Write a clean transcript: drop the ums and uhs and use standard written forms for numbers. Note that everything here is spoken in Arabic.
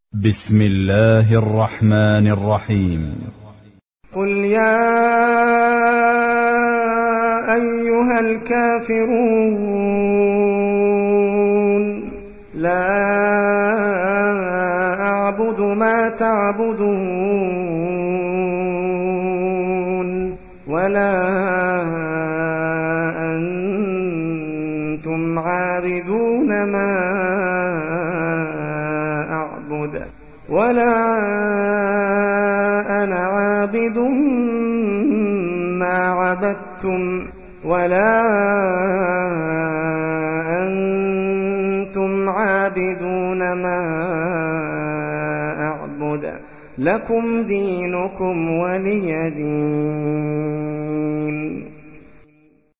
بسم الله الرحمن الرحيم. قل يا أيها الكافرون لا أعبد ما تعبدون ولا أنتم عابدون ما أعبد ولا أنا عابد ما عبدتم ولا أنتم عابدون ما أعبد لكم دينكم ولي دين.